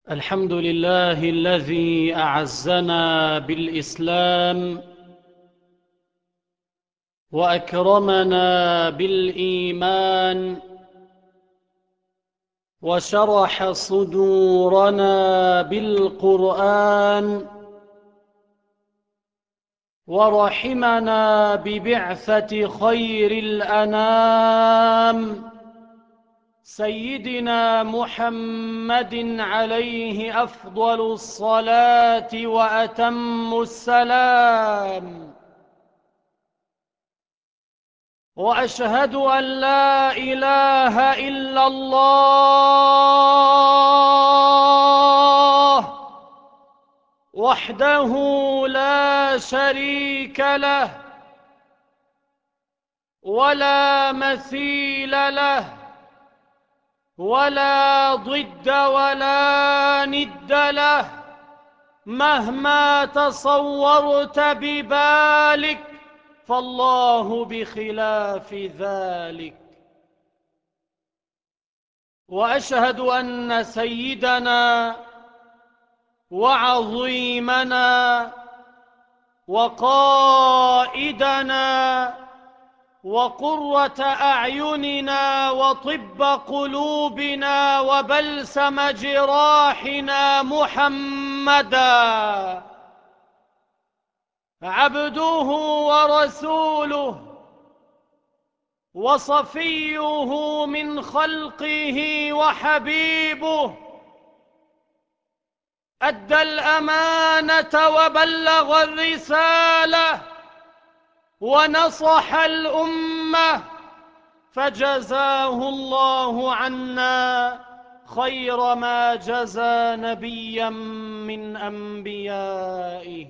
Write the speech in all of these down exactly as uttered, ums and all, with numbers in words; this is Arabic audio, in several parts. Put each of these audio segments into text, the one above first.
الحمد لله الذي أعزنا بالإسلام وأكرمنا بالإيمان وشرح صدورنا بالقرآن ورحمنا ببعثة خير الأنام سيدنا محمد عليه أفضل الصلاة وأتم السلام. وأشهد أن لا إله إلا الله وحده لا شريك له ولا مثيل له ولا ضد ولا ند له، مهما تصورت ببالك فالله بخلاف ذلك. وأشهد أن سيدنا وعظيمنا وقائدنا وقرة أعيننا وطب قلوبنا وبلسم جراحنا محمدا عبده ورسوله وصفيه من خلقه وحبيبه، أدى الأمانة وبلغ الرسالة ونصح الأمة، فجزاه الله عنا خير ما جزى نبيا من أنبيائه.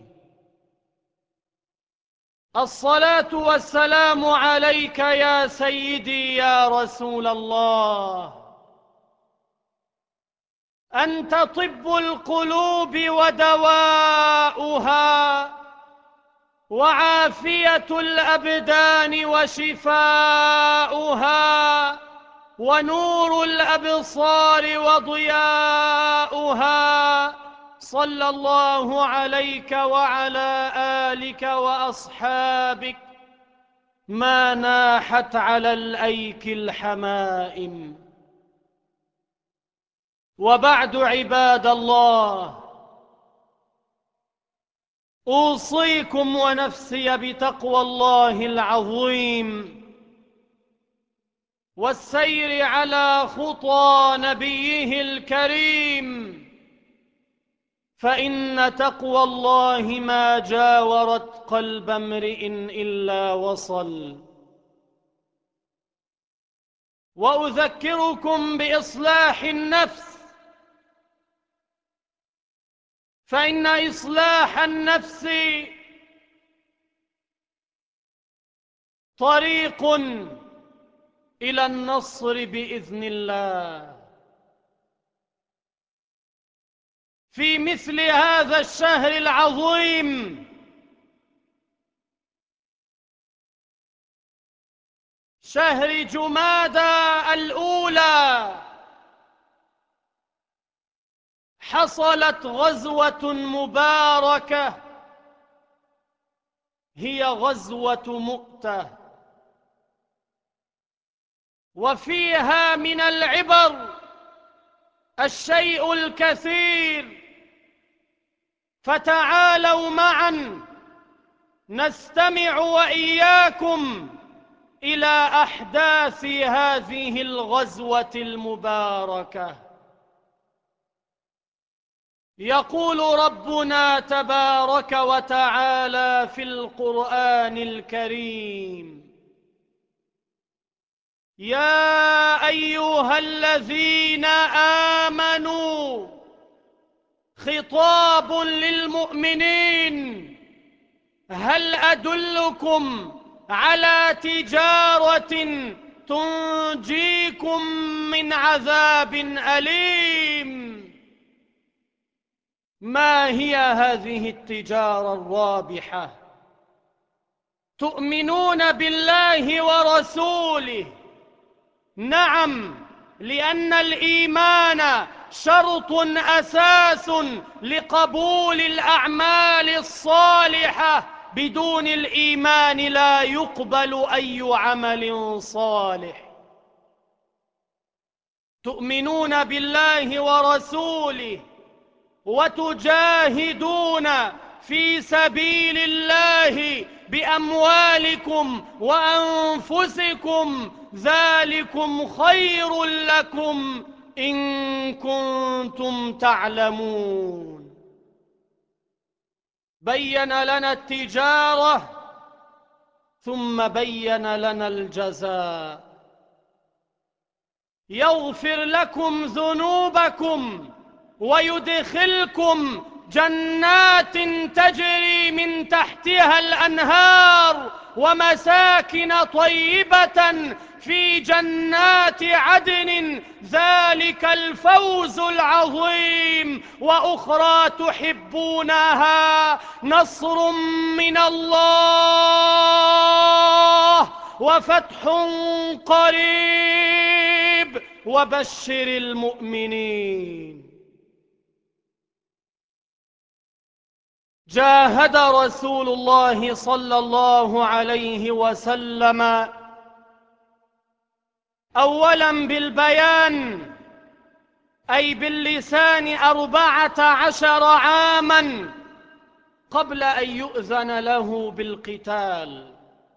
الصلاة والسلام عليك يا سيدي يا رسول الله، أنت طب القلوب ودواؤها وعافية الأبدان وشفاؤها ونور الأبصار وضياؤها، صلى الله عليك وعلى آلك وأصحابك ما ناحت على الأيك الحمائم. وبعد عباد الله، أوصيكم ونفسي بتقوى الله العظيم والسير على خطى نبيه الكريم، فإن تقوى الله ما جاورت قلب امرئ إلا وصل. وأذكركم بإصلاح النفس، فإن إصلاح النفس طريق إلى النصر بإذن الله. في مثل هذا الشهر العظيم، شهر جمادى الأولى، حصلت غزوة مباركة هي غزوة مؤتة، وفيها من العبر الشيء الكثير، فتعالوا معا نستمع وإياكم إلى أحداث هذه الغزوة المباركة. يقول ربنا تبارك وتعالى في القرآن الكريم: يا أيها الذين آمنوا، خطاب للمؤمنين، هل أدلكم على تجارة تنجيكم من عذاب أليم؟ ما هي هذه التجارة الرابحة؟ تؤمنون بالله ورسوله، نعم، لأن الإيمان شرط أساس لقبول الأعمال الصالحة، بدون الإيمان لا يقبل أي عمل صالح. تؤمنون بالله ورسوله وتجاهدون في سبيل الله بأموالكم وأنفسكم، ذلكم خير لكم إن كنتم تعلمون. بين لنا التجارة ثم بين لنا الجزاء. يغفر لكم ذنوبكم ويدخلكم جنات تجري من تحتها الأنهار ومساكن طيبة في جنات عدن، ذلك الفوز العظيم. وأخرى تحبونها، نصر من الله وفتح قريب وبشر المؤمنين. جاهد رسول الله صلى الله عليه وسلم أولا بالبيان، أي باللسان، أربعة عشر عاما قبل أن يؤذن له بالقتال،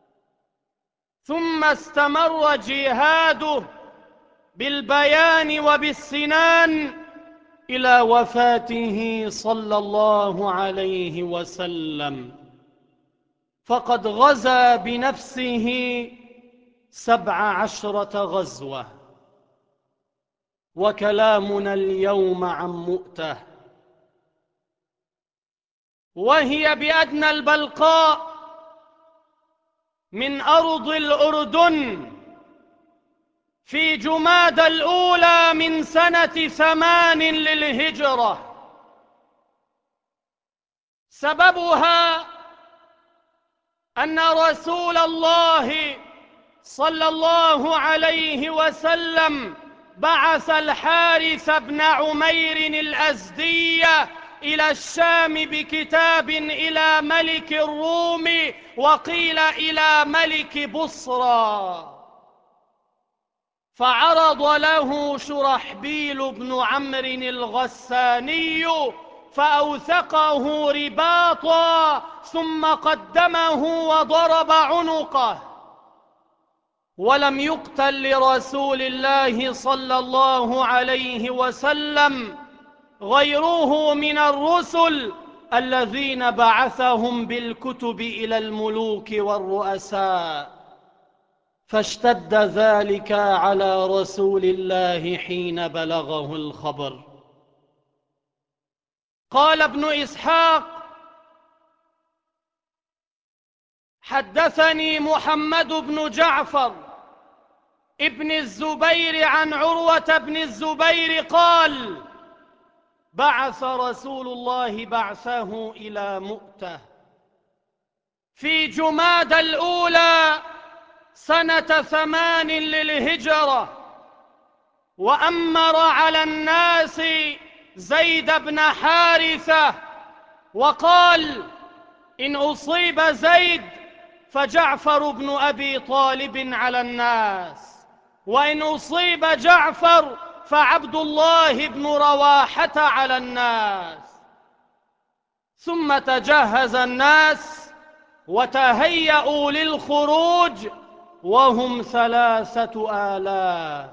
ثم استمر جهاده بالبيان وبالسنان إلى وفاته صلى الله عليه وسلم، فقد غزا بنفسه سبع عشرة غزوة. وكلامنا اليوم عن مؤتة، وهي بأدنى البلقاء من أرض الأردن في جمادى الأولى من سنة ثمان للهجرة. سببها أن رسول الله صلى الله عليه وسلم بعث الحارث بن عمير الأزدي إلى الشام بكتاب إلى ملك الروم، وقيل إلى ملك بصرى، فعرض له شرحبيل بن عمرو الغساني فأوثقه رباطا، ثم قدمه وضرب عنقه. ولم يقتل لرسول الله صلى الله عليه وسلم غيره من الرسل الذين بعثهم بالكتب إلى الملوك والرؤساء، فاشتد ذلك على رسول الله حين بلغه الخبر. قال ابن إسحاق: حدثني محمد بن جعفر ابن الزبير عن عروة بن الزبير قال: بعث رسول الله بعثه إلى مؤتة في جمادى الأولى سنة ثمان للهجرة، وأمر على الناس زيد بن حارثة، وقال: إن أصيب زيد فجعفر بن أبي طالب على الناس، وإن أصيب جعفر فعبد الله بن رواحة على الناس. ثم تجهز الناس وتهيأوا للخروج وهم ثلاثة آلاف.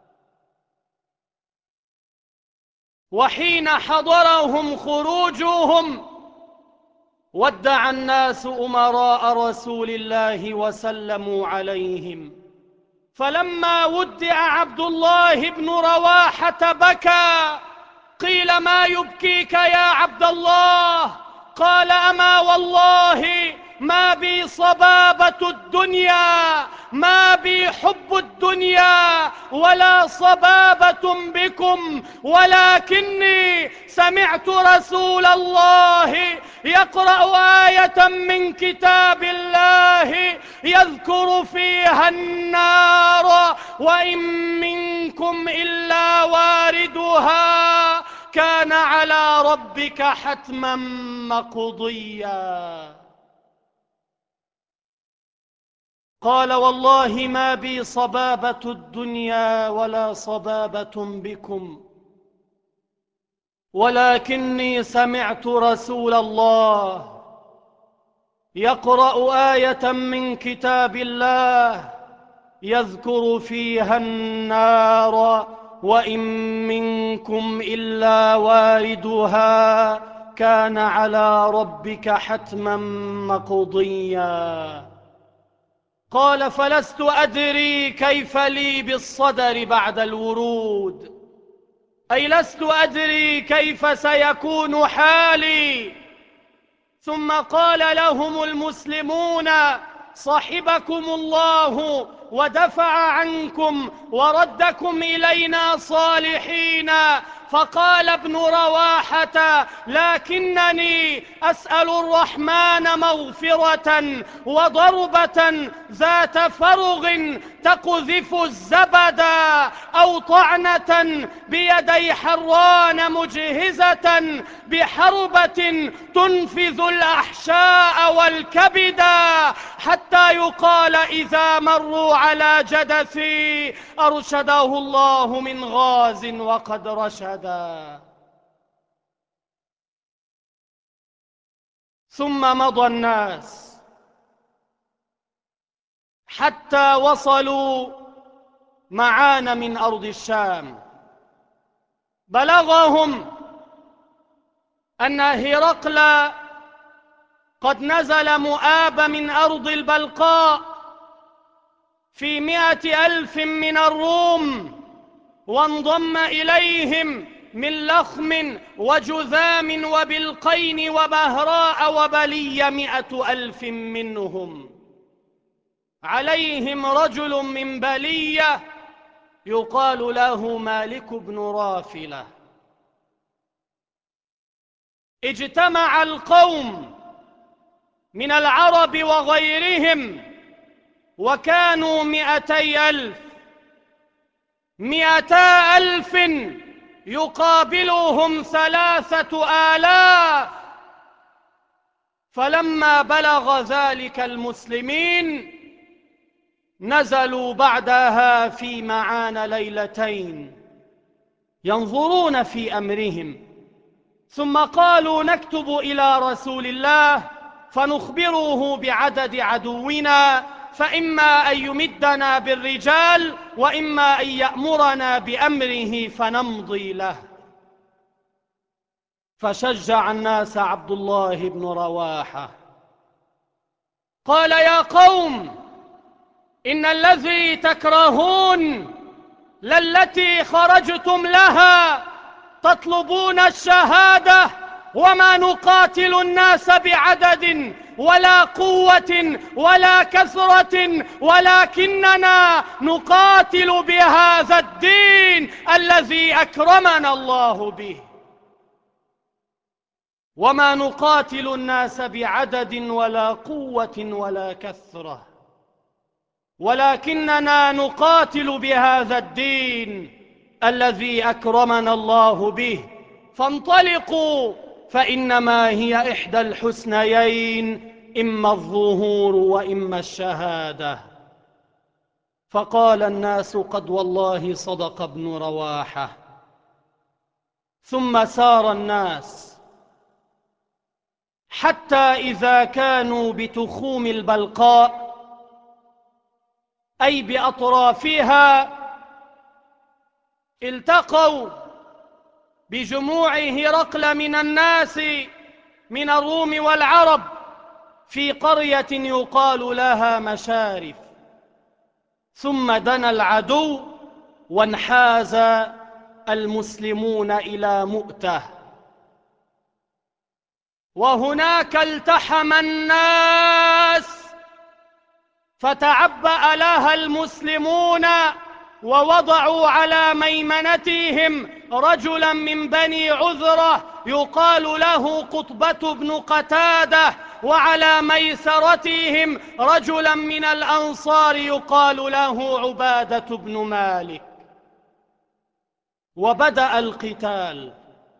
وحين حضرهم خروجهم ودع الناس أمراء رسول الله وسلموا عليهم، فلما ودع عبد الله بن رواحة بكى. قيل: ما يبكيك يا عبد الله؟ قال: أما والله ما بي صبابة الدنيا، ما بي حب الدنيا ولا صبابة بكم، ولكني سمعت رسول الله يقرأ آية من كتاب الله يذكر فيها النار وإن منكم إلا واردها كان على ربك حتما مقضيا. قال والله ما بي صبابة الدنيا ولا صبابة بكم، ولكني سمعت رسول الله يقرأ آية من كتاب الله يذكر فيها النار وإن منكم إلا واردها كان على ربك حتما مقضيا. قال فلست أدري كيف لي بالصدر بعد الورود، أي لست أدري كيف سيكون حالي. ثم قال لهم المسلمون صحبكم الله ودفع عنكم وردكم إلينا صالحين. فقال ابن رواحة لكنني أسأل الرحمن مغفرة وضربة ذات فرغ تقذف الزبد أو طعنة بيدي حران مجهزة بحربة تنفذ الأحشاء والكبد، حتى يقال إذا مروا على جدثي أرشده الله من غاز وقد رشدا. ثم مضى الناس حتى وصلوا معان من أرض الشام. بلغهم أن هرقل قد نزل مؤاب من أرض البلقاء في مئة ألف من الروم، وانضم إليهم من لخم وجذام وبلقين وبهراء وبلي مئة ألف منهم. عليهم رجل من بلية يقال له مالك بن رافلة. اجتمع القوم من العرب وغيرهم وكانوا مئتي ألف، مئتا ألف يقابلهم ثلاثة آلاف. فلما بلغ ذلك المسلمين نزلوا بعدها في معان ليلتين ينظرون في أمرهم، ثم قالوا نكتب إلى رسول الله فنخبره بعدد عدونا، فإما أن يمدنا بالرجال وإما أن يأمرنا بأمره فنمضي له. فشجع الناس عبد الله بن رواحة قال يا قوم إن الذي تكرهون للتي خرجتم لها تطلبون الشهادة، وما نقاتل الناس بعدد ولا قوة ولا كثرة، ولكننا نقاتل بهذا الدين الذي أكرمنا الله به. وما نقاتل الناس بعدد ولا قوة ولا كثرة، ولكننا نقاتل بهذا الدين الذي أكرمنا الله به. فانطلقوا فإنما هي إحدى الحسنيين، إما الظهور وإما الشهادة. فقال الناس قد والله صدق ابن رواحة. ثم سار الناس حتى إذا كانوا بتخوم البلقاء أي بأطرافها التقوا بجموع هرقل من الناس من الروم والعرب في قرية يقال لها مشارف. ثم دنا العدو وانحاز المسلمون إلى مؤتة، وهناك التحم الناس فتعبأ لها المسلمون ووضعوا على ميمنتهم رجلا من بني عذرة يقال له قطبة بن قتادة، وعلى ميسرتهم رجلا من الأنصار يقال له عبادة بن مالك. وبدأ القتال.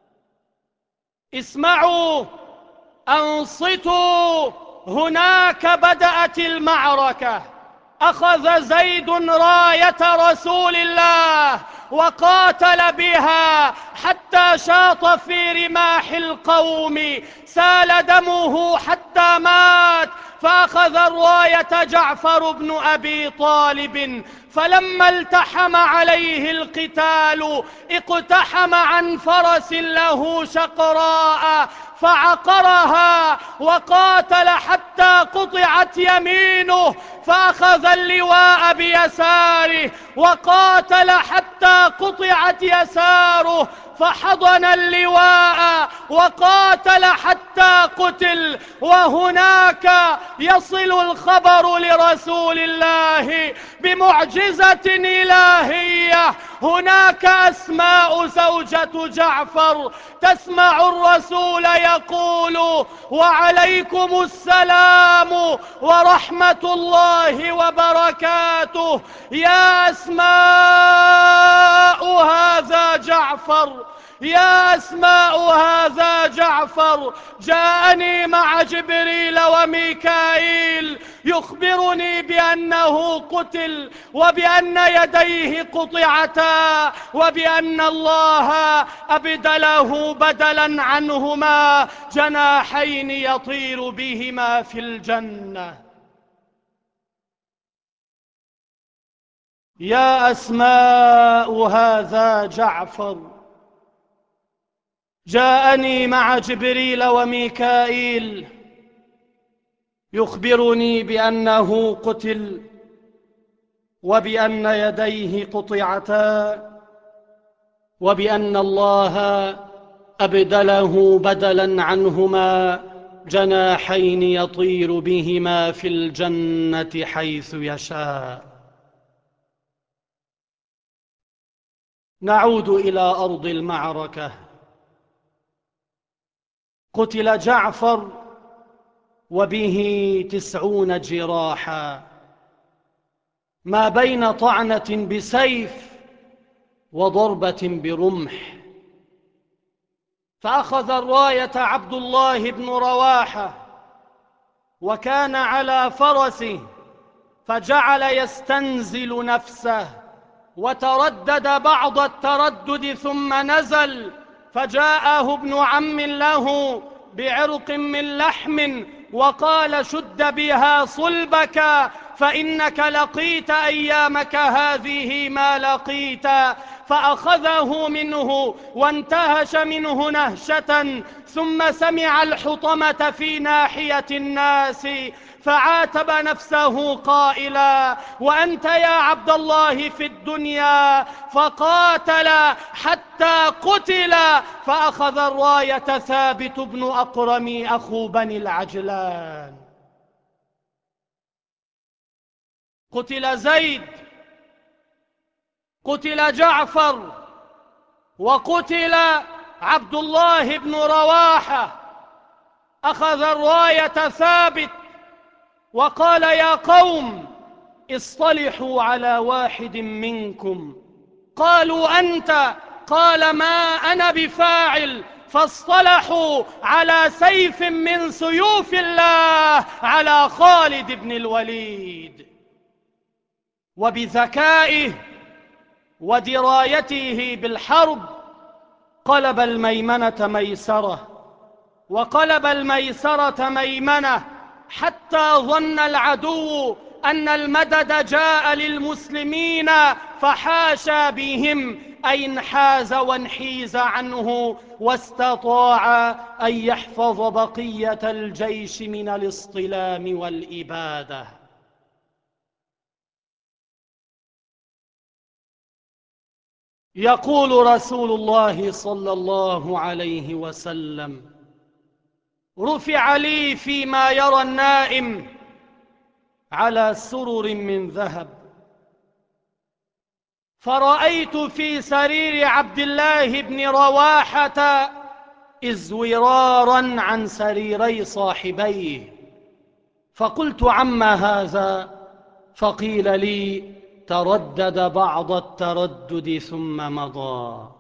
اسمعوا، أنصتوا، هناك بدأت المعركة. أخذ زيد راية رسول الله وقاتل بها حتى شاط في رماح القوم، سال دمه حتى مات. فأخذ الراية جعفر بن أبي طالب، فلما التحم عليه القتال اقتحم عن فرس له شقراء فعقرها، وقاتل حتى قطعت يمينه، فأخذ اللواء بيساره وقاتل حتى قطعت يساره، فحضن اللواء وقاتل حتى قتل. وهناك يصل الخبر لرسول الله بمعجزة إلهية. هناك أسماء زوجة جعفر تسمع الرسول يقول: وعليكم السلام ورحمة الله وبركاته. يا أسماء هذا جعفر، يا أسماء هذا جعفر، جاءني مع جبريل وميكائيل يخبرني بأنه قتل، وبأن يديه قطعتا، وبأن الله أبدله بدلا عنهما جناحين يطير بهما في الجنة. يا أسماء هذا جعفر، جاءني مع جبريل وميكائيل يخبرني بأنه قتل، وبأن يديه قطعتا، وبأن الله أبدله بدلا عنهما جناحين يطير بهما في الجنة حيث يشاء. نعود إلى أرض المعركة. قتل جعفر وبه تسعون جراحا، ما بين طعنة بسيف وضربة برمح. فأخذ الراية عبد الله بن رواحة وكان على فرسه، فجعل يستنزل نفسه وتردد بعض التردد ثم نزل. فجاءه ابن عم له بعرق من لحم وقال: شد بها صلبك فإنك لقيت أيامك هذه ما لقيت. فأخذه منه وانتهش منه نهشة، ثم سمع الحطمة في ناحية الناس فعاتب نفسه قائلا: وأنت يا عبد الله في الدنيا؟ فقاتل حتى قتل. فأخذ الراية ثابت بن أقرم أخو بني العجلان. قتل زيد، قتل جعفر، وقتل عبد الله بن رواحة. أخذ الراية ثابت وقال: يا قوم اصطلحوا على واحد منكم. قالوا: أنت؟ قال: ما أنا بفاعل. فاصطلحوا على سيف من سيوف الله على خالد بن الوليد. وبذكائه ودرايته بالحرب قلب الميمنة ميسرة، وقلب الميسرة ميمنة، حتى ظن العدو أن المدد جاء للمسلمين، فحاشا بهم أن انحاز وانحيز عنه، واستطاع أن يحفظ بقية الجيش من الاصطلام والإبادة. يقول رسول الله صلى الله عليه وسلم: رفع لي فيما يرى النائم على سرر من ذهب، فرأيت في سرير عبد الله بن رواحة ازورارا عن سريري صاحبيه، فقلت: عم هذا؟ فقيل لي: تردد بعض التردد ثم مضى.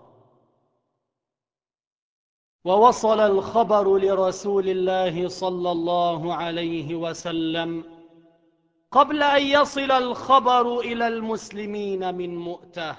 ووصل الخبر لرسول الله صلى الله عليه وسلم قبل أن يصل الخبر إلى المسلمين من مؤتة.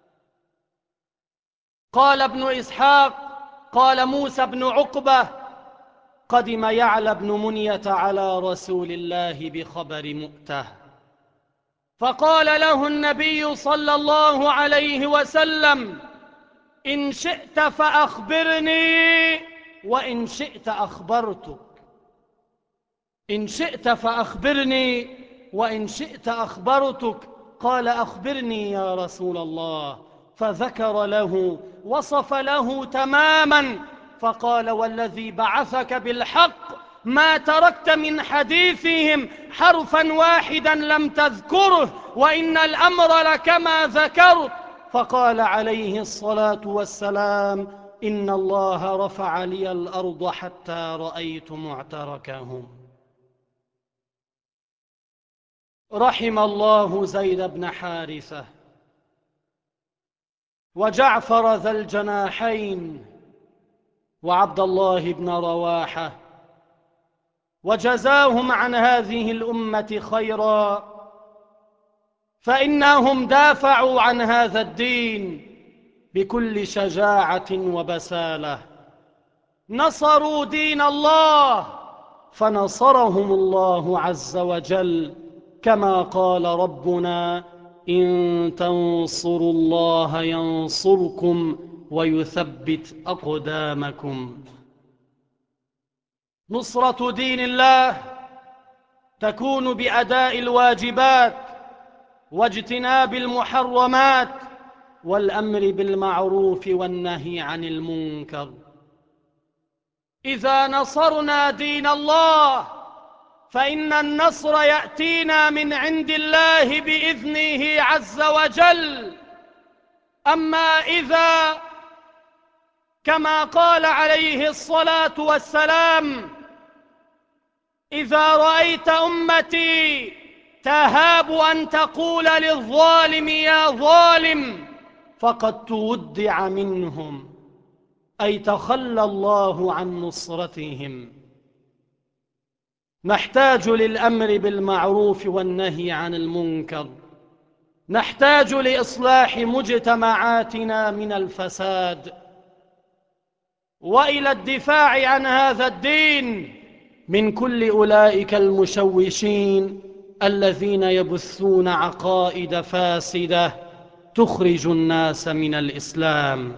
قال ابن إسحاق: قال موسى بن عقبة: قدم يعلى بن منية على رسول الله بخبر مؤتة، فقال له النبي صلى الله عليه وسلم: إن شئت فأخبرني وإن شئت أخبرتك. إن شئت فأخبرني وإن شئت أخبرتك. قال: أخبرني يا رسول الله. فذكر له، وصف له تماما، فقال: والذي بعثك بالحق ما تركت من حديثهم حرفا واحدا لم تذكره، وإن الأمر لكما ذكرت. فقال عليه الصلاة والسلام: إن الله رفع لي الأرض حتى رأيت معتركهم. رحم الله زيد بن حارثة وجعفر ذا الجناحين وعبد الله بن رواحة، وجزاهم عن هذه الأمة خيرا، فإنهم دافعوا عن هذا الدين بكل شجاعة وبسالة، نصروا دين الله فنصرهم الله عز وجل، كما قال ربنا: إن تنصروا الله ينصركم ويثبت أقدامكم. نصرة دين الله تكون بأداء الواجبات واجتناب المحرمات والأمر بالمعروف والنهي عن المنكر. إذا نصرنا دين الله فإن النصر يأتينا من عند الله بإذنه عز وجل. أما إذا، كما قال عليه الصلاة والسلام: إذا رأيت أمتي تهاب أن تقول للظالم يا ظالم فقد تودع منهم، أي تخلى الله عن نصرتهم. نحتاج للأمر بالمعروف والنهي عن المنكر، نحتاج لإصلاح مجتمعاتنا من الفساد وإلى الدفاع عن هذا الدين من كل أولئك المشوشين الذين يبثون عقائد فاسدة تخرج الناس من الإسلام.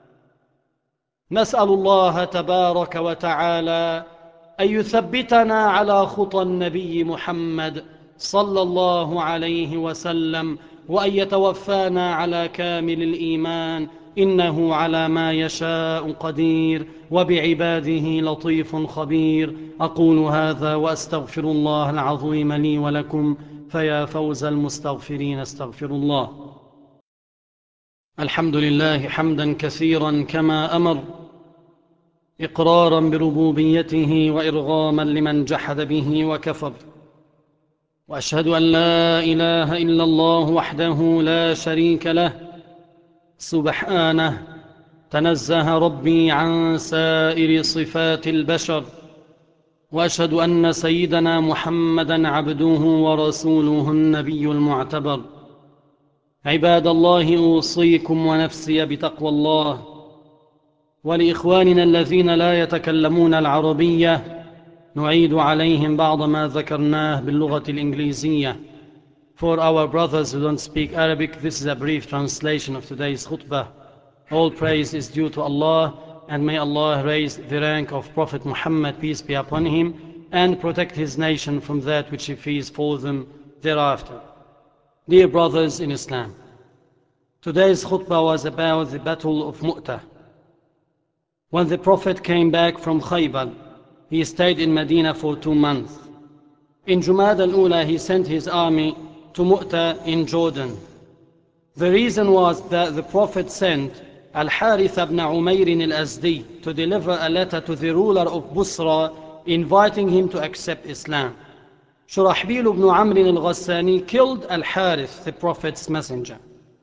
نسأل الله تبارك وتعالى أن يثبتنا على خطى النبي محمد صلى الله عليه وسلم، وأن يتوفانا على كامل الإيمان، إنه على ما يشاء قدير، وبعباده لطيف خبير. أقول هذا وأستغفر الله العظيم لي ولكم، فيا فوز المستغفرين، استغفر الله. الحمد لله حمدا كثيرا كما أمر، إقرارا بربوبيته وإرغاما لمن جحد به وكفر، وأشهد أن لا إله إلا الله وحده لا شريك له سبحانه، تنزه ربي عن سائر صفات البشر، وأشهد أن سيدنا محمدا عبده ورسوله النبي المعتبر. عباد الله، أوصيكم ونفسي بتقوى الله. ولإخواننا الذين لا يتكلمون العربية نعيد عليهم بعض ما ذكرناه باللغة الإنجليزية. For our brothers who don't speak Arabic, this is a brief translation of today's khutbah. All praise is due to Allah, and may Allah raise the rank of Prophet Muhammad, peace be upon him, and protect his nation from that which he fears for them thereafter. Dear brothers in Islam, today's khutbah was about the Battle of Mu'tah. When the Prophet came back from Khaybar, he stayed in Medina for two months. In Jumad al-Ula, he sent his army to Mu'tah in Jordan. The reason was that the Prophet sent Al-Harith ibn Umayr al-Azdi to deliver a letter to the ruler of Busra inviting him to accept Islam. Shurahbil ibn Amr al-Ghassani killed Al-Harith, the Prophet's messenger.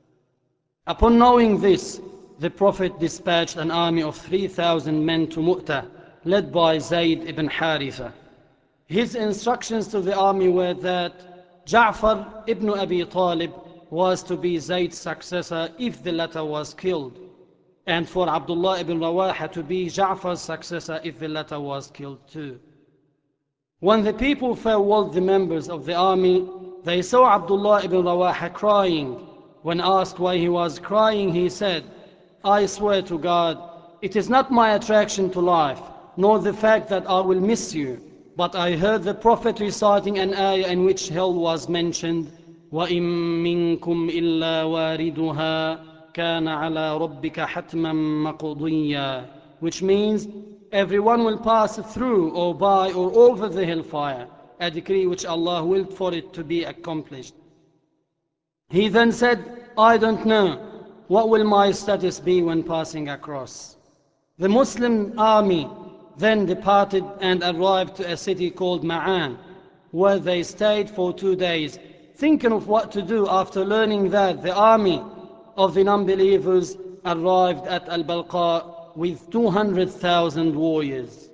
Upon knowing this, the Prophet dispatched an army of three thousand men to Mu'tah, led by Zayd ibn Haritha. His instructions to the army were that Ja'far ibn Abi Talib was to be Zayd's successor if the latter was killed, and for Abdullah ibn Rawaha to be Ja'far's successor if the latter was killed too. When the people farewelled the members of the army, they saw Abdullah ibn Rawaha crying. When asked why he was crying, he said, "I swear to God, it is not my attraction to life, nor the fact that I will miss you, but I heard the Prophet reciting an ayah in which hell was mentioned, وَإِن مِّنكُمْ إِلَّا وَارِدُهَا كَانَ عَلَى رَبِّكَ حَتْمًا مَّقْضِيًّا," which means everyone will pass through or by or over the hellfire, a decree which Allah willed for it to be accomplished. He then said, "I don't know. What will my status be when passing across?" The Muslim army then departed and arrived to a city called Ma'an, where they stayed for two days, thinking of what to do after learning that the army of the non-believers arrived at Al-Balqa with two hundred thousand warriors.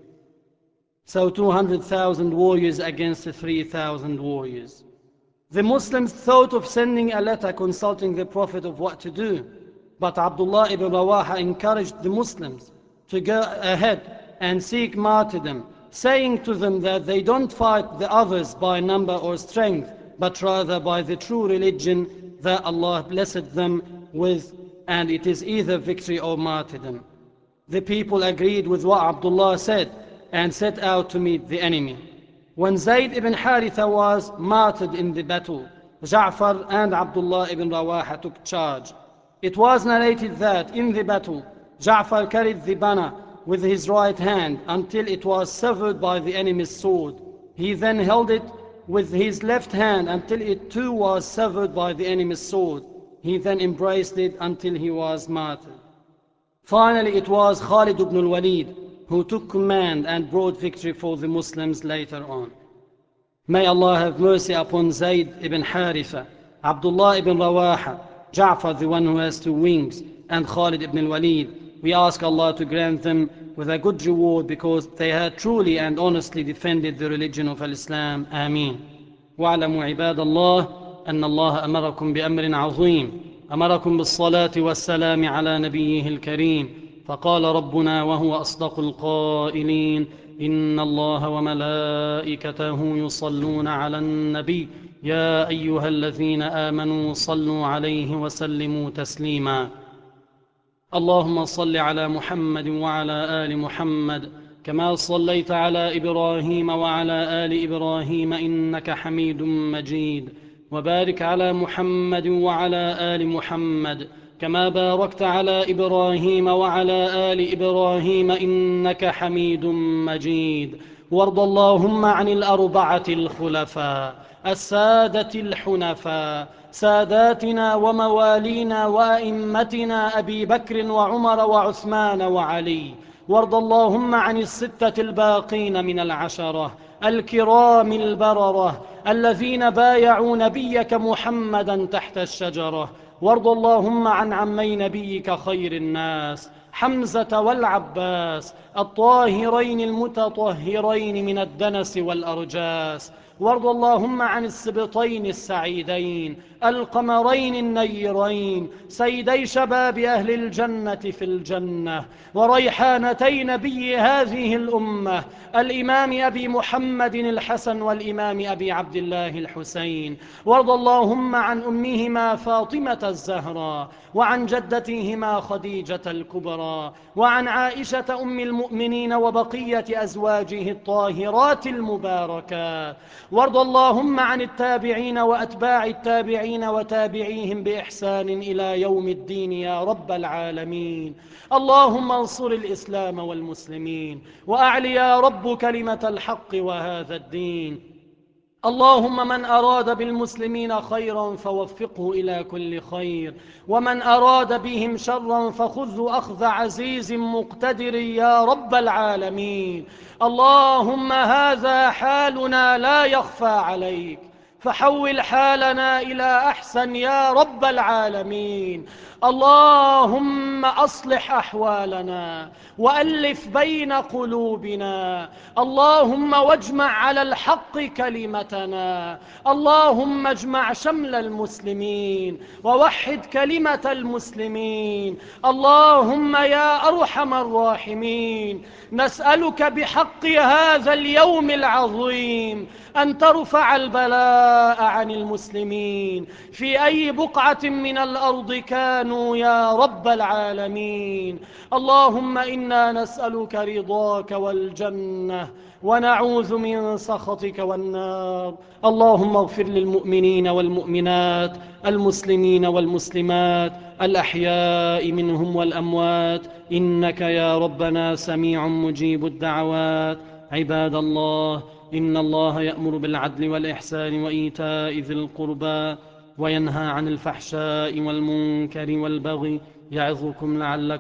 So two hundred thousand warriors against three thousand warriors. The Muslims thought of sending a letter consulting the Prophet of what to do, but Abdullah ibn Rawaha encouraged the Muslims to go ahead and seek martyrdom, saying to them that they don't fight the others by number or strength, but rather by the true religion that Allah blessed them with, and it is either victory or martyrdom. The people agreed with what Abdullah said and set out to meet the enemy. When Zayd ibn Haritha was martyred in the battle, Ja'far and Abdullah ibn Rawaha took charge. It was narrated that in the battle, Ja'far carried the banner with his right hand until it was severed by the enemy's sword. He then held it with his left hand until it too was severed by the enemy's sword. He then embraced it until he was martyred. Finally, it was Khalid ibn al-Walid who took command and brought victory for the Muslims later on. May Allah have mercy upon Zayd ibn Haritha, Abdullah ibn Rawaha, Ja'far, the one who has two wings, and Khalid ibn al-Walid. We ask Allah to grant them with a good reward because they had truly and honestly defended the religion of Islam. Ameen. وَاعْلَمُوا عِبَادَ اللَّهِ أَنَّ اللَّهَ أَمَرَكُم بِأَمْرٍ عَظِيمٍ أمركم بالصلاة والسلام على نبيه الكريم فقال ربنا وهو أصدق القائلين إن الله وملائكته يصلون على النبي يا أيها الذين آمنوا صلوا عليه وسلموا تسليما اللهم صل على محمد وعلى آل محمد كما صليت على إبراهيم وعلى آل إبراهيم إنك حميد مجيد وبارك على محمد وعلى آل محمد كما باركت على إبراهيم وعلى آل إبراهيم إنك حميد مجيد وارض اللهم عن الأربعة الخلفاء السادة الحنفاء ساداتنا وموالينا وأئمتنا أبي بكر وعمر وعثمان وعلي وارض اللهم عن الستة الباقين من العشرة الكرام البررة الذين بايعوا نبيك محمدا تحت الشجرة وارض اللهم عن عمي نبيك خير الناس حمزة والعباس الطاهرين المتطهرين من الدنس والأرجاس وارض اللهم عن السبطين السعيدين القمرين النيرين سيدي شباب أهل الجنة في الجنة وريحانتي نبي هذه الأمة الإمام أبي محمد الحسن والإمام أبي عبد الله الحسين وارض اللهم عن أمهما فاطمة الزهراء وعن جدتهما خديجة الكبرى وعن عائشة أم المؤمنين وبقية أزواجه الطاهرات المباركات وارض اللهم عن التابعين وأتباع التابعين وتابعيهم بإحسان إلى يوم الدين يا رب العالمين اللهم انصر الإسلام والمسلمين وأعل يا رب كلمة الحق وهذا الدين اللهم من أراد بالمسلمين خيرا فوفقه إلى كل خير، ومن أراد بهم شرا فخذه أخذ عزيز مقتدر يا رب العالمين. اللهم هذا حالنا لا يخفى عليك، فحول حالنا إلى أحسن يا رب العالمين. اللهم أصلح أحوالنا وألف بين قلوبنا، اللهم واجمع على الحق كلمتنا، اللهم اجمع شمل المسلمين ووحد كلمة المسلمين. اللهم يا أرحم الراحمين، نسألك بحق هذا اليوم العظيم أن ترفع البلاء عن المسلمين في أي بقعة من الأرض كانوا يا رب العالمين. اللهم إنا نسألك رضاك والجنة ونعوذ من سخطك والنار. اللهم اغفر للمؤمنين والمؤمنات، المسلمين والمسلمات، الأحياء منهم والأموات، إنك يا ربنا سميع مجيب الدعوات. عباد الله، إن الله يأمر بالعدل والإحسان وإيتاء ذي القربى وينهى عن الفحشاء والمنكر والبغي، يعظكم لعلكم